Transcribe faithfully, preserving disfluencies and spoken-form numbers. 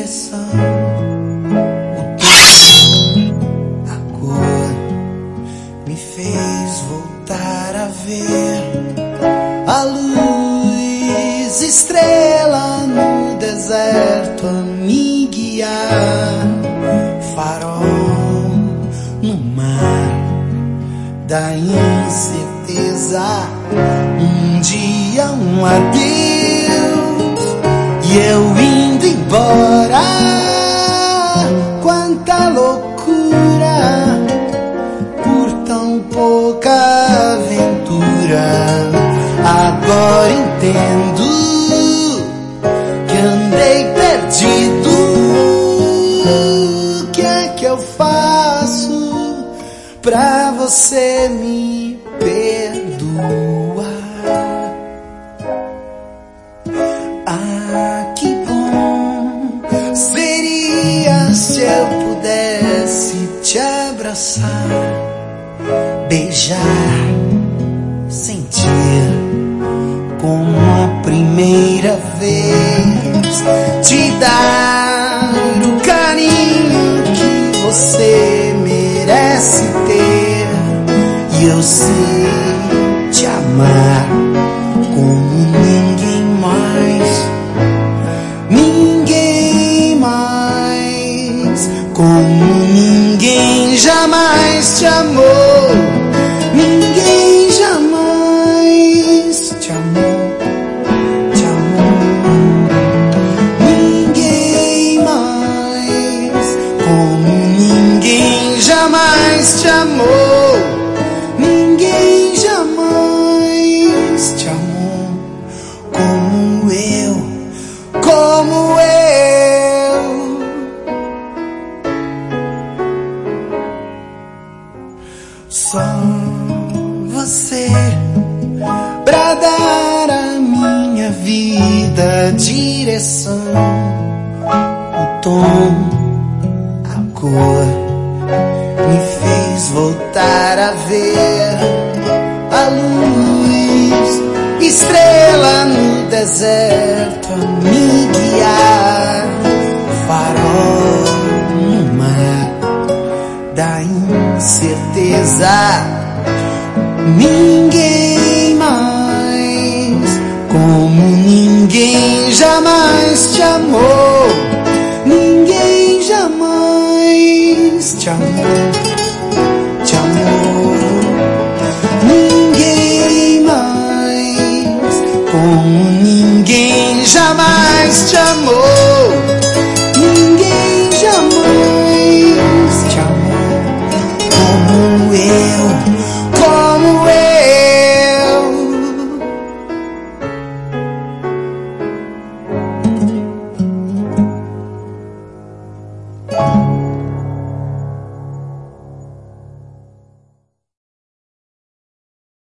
direção. O tom, a cor me fez voltar a ver a luz, estrela no deserto a me guiar, farol no mar da incerteza, um dia um adeus e eu indo embora. Quanta loucura por tão pouca aventura. Agora entendo que andei perdido. O que é que eu faço pra você me perdoar? Ah, que bom seria se eu pudesse te abraçar, beijar, sentir como a primeira vez, te dar o carinho que você merece ter, e eu sei te amar como ninguém mais, ninguém mais, como ninguém jamais te amou, ninguém jamais te amou, te amou, ninguém mais, como ninguém jamais te amou, ninguém jamais te amou como eu, como eu. Só você pra dar à minha vida direção, o tom, a cor me fez voltar a ver a luz, estrela no deserto a me guiar, farol no mar da incerteza. Ninguém mais, como ninguém jamais te amou, ninguém jamais te amou, te amou, ninguém mais, como ninguém jamais te amou.